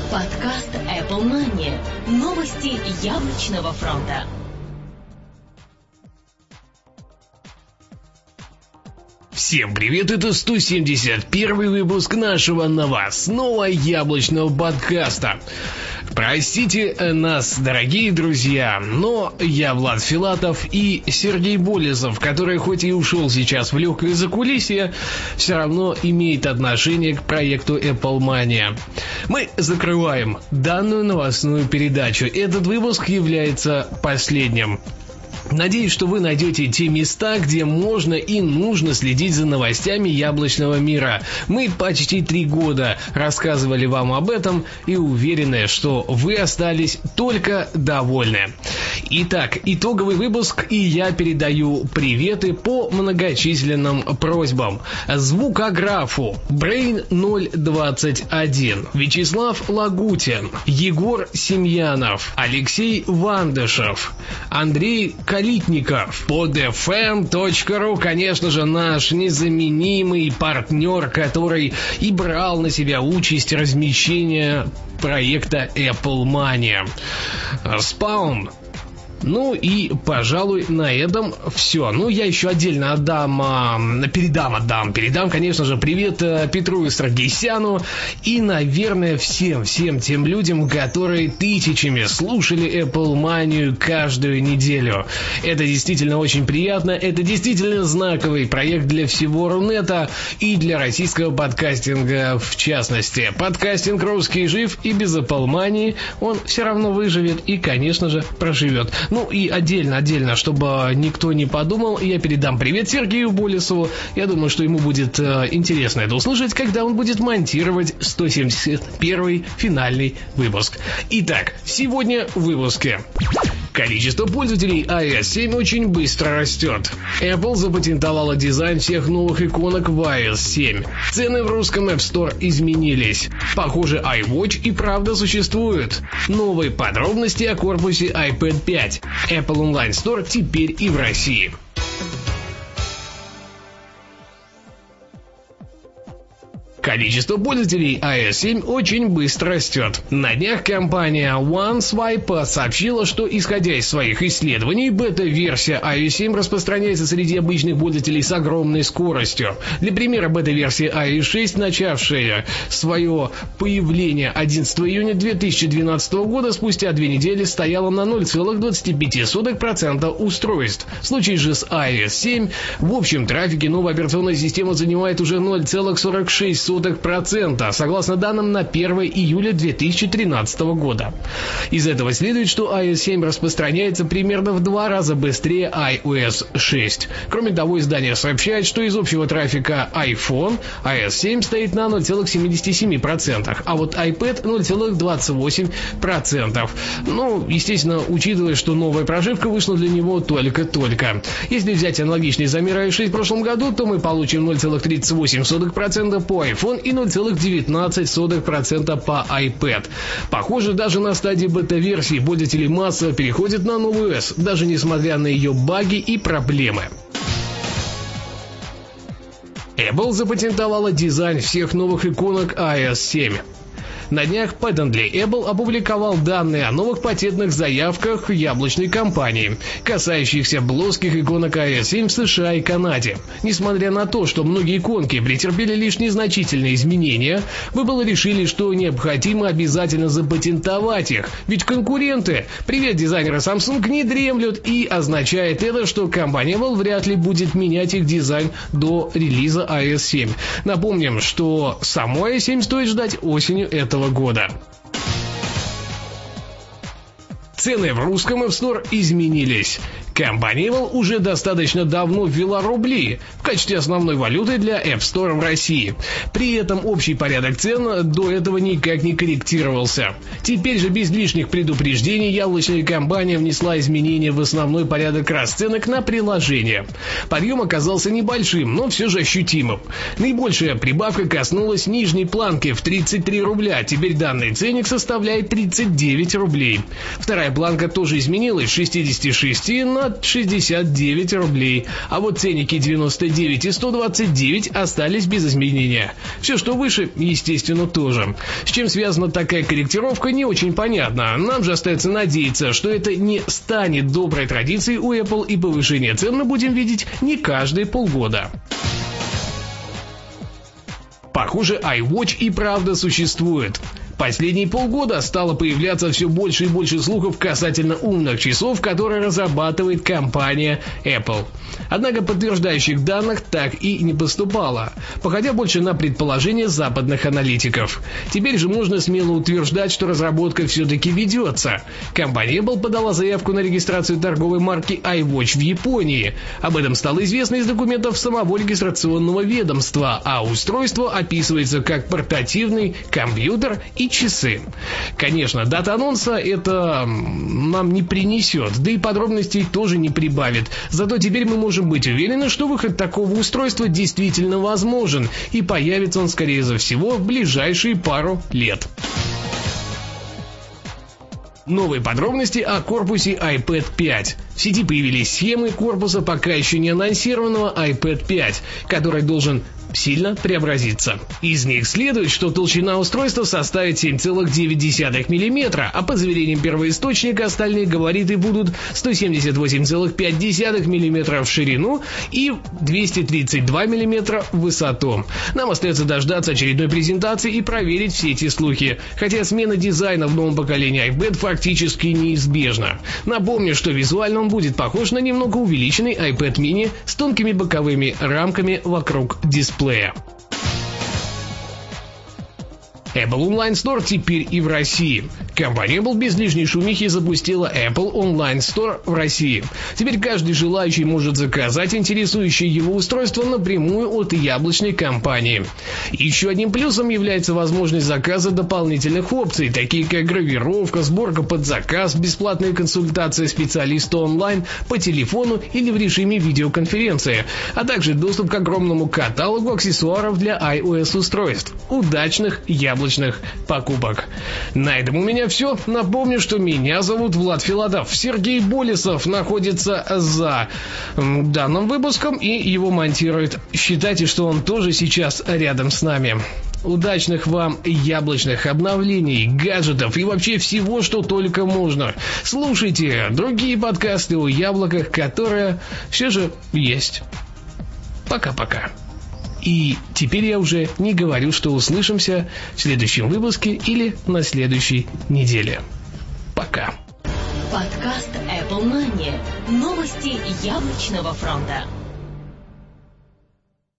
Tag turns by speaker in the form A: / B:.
A: Подкаст Apple Money. Новости яблочного фронта.
B: Всем привет, это 171 выпуск нашего новостного яблочного подкаста. Простите нас, дорогие друзья, но я Влад Филатов и Сергей Болесов, который хоть и ушел сейчас в легкое закулисье, все равно имеет отношение к проекту Apple Money. Мы закрываем данную новостную передачу. Этот выпуск является последним. Надеюсь, что вы найдете те места, где можно и нужно следить за новостями яблочного мира. Мы почти 3 года рассказывали вам об этом и уверены, что вы остались только довольны. Итак, итоговый выпуск, и я передаю приветы по многочисленным просьбам. Звукографу Brain 021, Вячеслав Лагутин, Егор Семьянов, Алексей Вандышев, Андрей Калитников, podfm.ru, конечно же, наш незаменимый партнер, который и брал на себя участь размещения проекта Apple Money. Spawn. Ну и, пожалуй, на этом все. Ну, я еще отдельно передам, конечно же, привет Петру и Саргисяну и, наверное, всем тем людям, которые тысячами слушали Apple Money каждую неделю. Это действительно очень приятно, это действительно знаковый проект для всего Рунета и для российского подкастинга в частности. Подкастинг русский жив, и без Apple Money он все равно выживет и, конечно же, проживет. Ну и отдельно, чтобы никто не подумал, я передам привет Сергею Болесову. Я думаю, что ему будет интересно это услышать, когда он будет монтировать 171 финальный выпуск. Итак, сегодня в выпуске. Количество пользователей iOS 7 очень быстро растет. Apple запатентовала дизайн всех новых иконок в iOS 7. Цены в русском App Store изменились. Похоже, iWatch и правда существует. Новые подробности о корпусе iPad 5. Apple Online Store теперь и в России. Количество пользователей iOS 7 очень быстро растет. На днях компания OneSwipe сообщила, что, исходя из своих исследований, бета-версия iOS 7 распространяется среди обычных пользователей с огромной скоростью. Для примера, бета-версия iOS 6, начавшая свое появление 11 июня 2012 года, спустя 2 недели стояла на 0,25% устройств. В случае же с iOS 7 в общем трафике новая операционная система занимает уже 0,46%, согласно данным на 1 июля 2013 года. Из этого следует, что iOS 7 распространяется примерно в 2 раза быстрее iOS 6. Кроме того, издание сообщает, что из общего трафика iPhone iOS 7 стоит на 0,77%, а вот iPad 0,28%. Ну, естественно, учитывая, что новая прошивка вышла для него только-только. Если взять аналогичный замер iOS 6 в прошлом году, то мы получим 0,38% по iPhone и 0,19% по iPad. Похоже, даже на стадии бета-версии пользователи массово переходят на новую OS, даже несмотря на ее баги и проблемы. Apple запатентовала дизайн всех новых иконок iOS 7. На днях Patently Apple опубликовал данные о новых патентных заявках яблочной компании, касающихся плоских иконок iOS 7 в США и Канаде. Несмотря на то, что многие иконки претерпели лишь незначительные изменения, вы было решили, что необходимо обязательно запатентовать их, ведь конкуренты, привет дизайнеры Samsung, не дремлют, и означает это, что компания Apple вряд ли будет менять их дизайн до релиза iOS 7. Напомним, что саму iOS 7 стоит ждать осенью этого года. Цены в русском App Store изменились. Компания Apple уже достаточно давно ввела рубли в качестве основной валюты для App Store в России. При этом общий порядок цен до этого никак не корректировался. Теперь же без лишних предупреждений яблочная компания внесла изменения в основной порядок расценок на приложение. Подъем оказался небольшим, но все же ощутимым. Наибольшая прибавка коснулась нижней планки в 33 рубля. Теперь данный ценник составляет 39 рублей. Вторая планка тоже изменилась с 66 на на 69 рублей. А вот ценники 99 и 129 остались без изменения. Все, что выше, естественно, тоже. С чем связана такая корректировка, не очень понятно. Нам же остается надеяться, что это не станет доброй традицией у Apple, и повышение цен мы будем видеть не каждые полгода. Похоже, iWatch и правда существует. Последние полгода стало появляться все больше и больше слухов касательно умных часов, которые разрабатывает компания Apple. Однако подтверждающих данных так и не поступало, походя больше на предположения западных аналитиков. Теперь же можно смело утверждать, что разработка все-таки ведется. Компания Apple подала заявку на регистрацию торговой марки iWatch в Японии. Об этом стало известно из документов самого регистрационного ведомства, а устройство описывается как портативный компьютер и часы. Конечно, дата анонса это нам не принесет, да и подробностей тоже не прибавит. Зато теперь мы можем быть уверены, что выход такого устройства действительно возможен, и появится он, скорее всего, в ближайшие пару лет. Новые подробности о корпусе iPad 5. В сети появились схемы корпуса пока еще не анонсированного iPad 5, который должен сильно преобразиться. Из них следует, что толщина устройства составит 7,9 мм, а по заверениям первоисточника остальные габариты будут 178,5 мм в ширину и 232 мм в высоту. Нам остается дождаться очередной презентации и проверить все эти слухи, хотя смена дизайна в новом поколении iPad фактически неизбежна. Напомню, что визуально он будет похож на немного увеличенный iPad mini с тонкими боковыми рамками вокруг дисплея. Apple Online Store теперь и в России. Компания Apple без лишней шумихи запустила Apple Online Store в России. Теперь каждый желающий может заказать интересующее его устройство напрямую от яблочной компании. Еще одним плюсом является возможность заказа дополнительных опций, такие как гравировка, сборка под заказ, бесплатные консультации специалиста онлайн по телефону или в режиме видеоконференции, а также доступ к огромному каталогу аксессуаров для iOS-устройств. Удачных яблочных покупок. На этом у меня все. Напомню, что меня зовут Влад Филатов. Сергей Болесов находится за данным выпуском и его монтирует. Считайте, что он тоже сейчас рядом с нами. Удачных вам яблочных обновлений, гаджетов и вообще всего, что только можно. Слушайте другие подкасты о яблоках, которые все же есть. Пока-пока. И теперь я уже не говорю, что услышимся в следующем выпуске или на следующей неделе. Пока.
A: Подкаст Apple Mania. Новости яблочного фронта.